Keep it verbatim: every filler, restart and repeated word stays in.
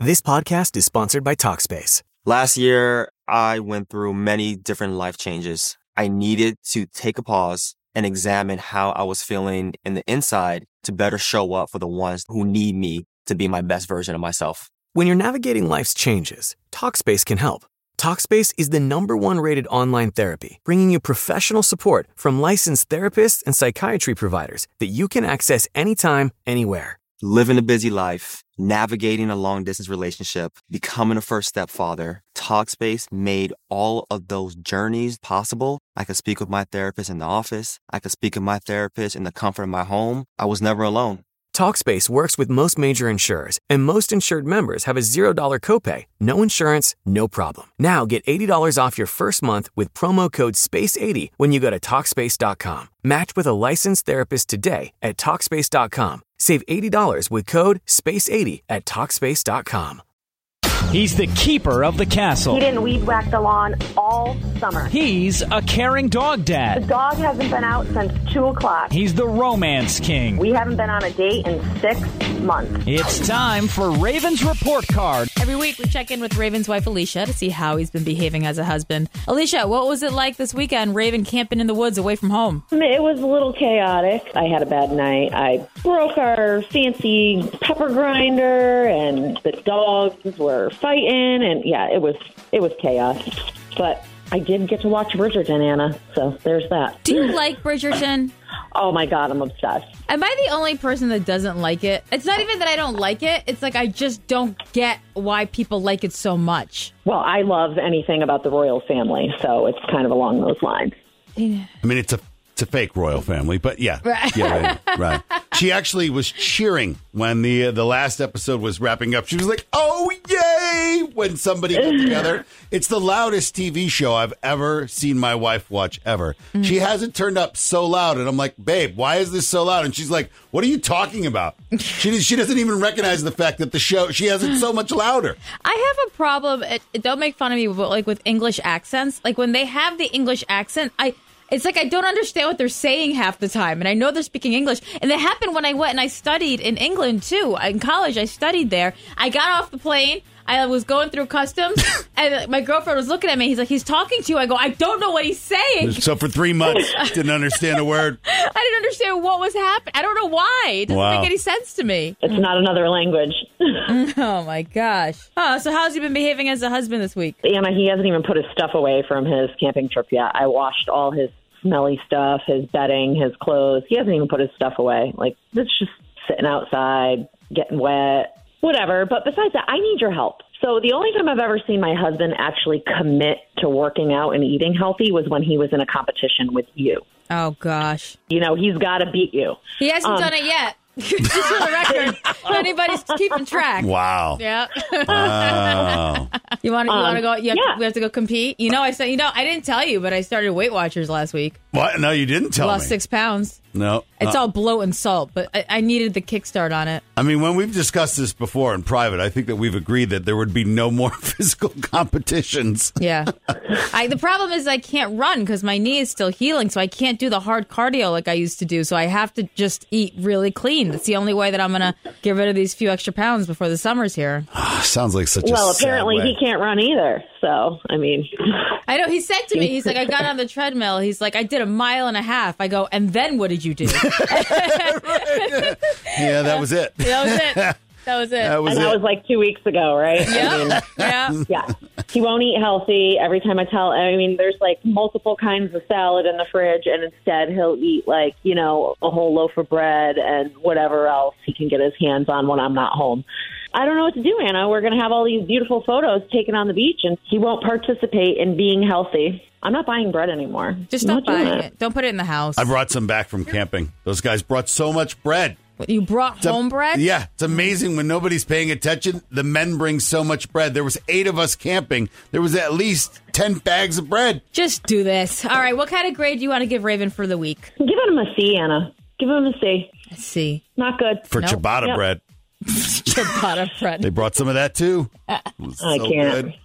This podcast is sponsored by Talkspace. Last year, I went through many different life changes. I needed to take a pause and examine how I was feeling in the inside to better show up for the ones who need me to be my best version of myself. When you're navigating life's changes, Talkspace can help. Talkspace is the number one rated online therapy, bringing you professional support from licensed therapists and psychiatry providers that you can access anytime, anywhere. Living a busy life, navigating a long-distance relationship, becoming a first-step father, Talkspace made all of those journeys possible. I could speak with my therapist in the office. I could speak with my therapist in the comfort of my home. I was never alone. Talkspace works with most major insurers, and most insured members have a zero dollar copay. No insurance, no problem. Now get eighty dollars off your first month with promo code space eighty when you go to Talkspace dot com. Match with a licensed therapist today at Talkspace dot com. Save eighty dollars with code space eighty at Talkspace dot com. He's the keeper of the castle. He didn't weed whack the lawn all summer. He's a caring dog dad. The dog hasn't been out since two o'clock. He's the romance king. We haven't been on a date in six months. It's time for Raven's Report Card. Every week we check in with Raven's wife, Alicia, to see how he's been behaving as a husband. Alicia, what was it like this weekend, Raven camping in the woods away from home? It was a little chaotic. I had a bad night. I broke our fancy pepper grinder, and the dogs were fighting, and yeah, it was it was chaos. But I did get to watch Bridgerton, Anna, so there's that. Do you like Bridgerton? Oh my God, I'm obsessed. Am I the only person that doesn't like it? It's not even that I don't like it. It's like I just don't get why people like it so much. Well, I love anything about the royal family, so it's kind of along those lines. I mean, it's a it's a fake royal family, but yeah, Right. yeah, right, right. She actually was cheering when the uh, the last episode was wrapping up. She was like, "Oh yay!" when somebody got together. It's the loudest T V show I've ever seen my wife watch ever. Mm-hmm. She hasn't turned up so loud, and I'm like, "Babe, why is this so loud?" And she's like, "What are you talking about?" she she doesn't even recognize the fact that the show she has it so much louder. I have a problem. It, it, don't make fun of me, but like with English accents, like when they have the English accent, I. It's like I don't understand what they're saying half the time, and I know they're speaking English. And it happened when I went and I studied in England, too. In college, I studied there. I got off the plane. I was going through customs, and my girlfriend was looking at me. He's like, he's talking to you. I go, I don't know what he's saying. So for three months, didn't understand a word. I didn't understand what was happening. I don't know why. It doesn't Wow. make any sense to me. It's not another language. Oh, my gosh. Oh, so how's he been behaving as a husband this week? Anna, he hasn't even put his stuff away from his camping trip yet. I washed all his smelly stuff, his bedding, his clothes. He hasn't even put his stuff away. Like, it's just sitting outside, getting wet, whatever. But besides that, I need your help. So the only time I've ever seen my husband actually commit to working out and eating healthy was when he was in a competition with you. Oh, gosh. You know, he's got to beat you. He hasn't Um, done it yet. Just for the record, if anybody's keeping track. Wow. Yeah. Wow. You want to? You Um, want to go? You have yeah. to, we have to go compete. You know, I said. You know, I didn't tell you, but I started Weight Watchers last week. What? No, you didn't tell Lost me. six pounds. No. It's Uh, all bloat and salt, but I, I needed the kickstart on it. I mean, when we've discussed this before in private, I think that we've agreed that there would be no more physical competitions. Yeah. I, the problem is I can't run because my knee is still healing, so I can't do the hard cardio like I used to do. So I have to just eat really clean. That's the only way that I'm going to get rid of these few extra pounds before the summer's here. Sounds like such a Well, sad apparently way. he can't run either. So, I mean, I know. He said to me, he's like, I got on the treadmill. He's like, I did a mile and a half. I go, and then what did you do? Yeah, that was it. That was it. That was it. That was and it. that was like two weeks ago, right? Yeah. I mean, Yeah. yeah. He won't eat healthy. Every time I tell, I mean, there's like multiple kinds of salad in the fridge, and instead he'll eat like, you know, a whole loaf of bread and whatever else he can get his hands on when I'm not home. I don't know what to do, Anna. We're going to have all these beautiful photos taken on the beach, and he won't participate in being healthy. I'm not buying bread anymore. Just I'm stop not doing buying it. Don't put it in the house. I brought some back from camping. Those guys brought so much bread. You brought It's a- home bread? Yeah, it's amazing when nobody's paying attention. The men bring so much bread. There was eight of us camping. There was at least ten bags of bread. Just do this. All right. What kind of grade do you want to give Raven for the week? Give him a C, Anna. Give him a C. A C. Not good. For Nope. ciabatta Yep. bread. Ciabatta bread. They brought some of that too. It was I so can't. good.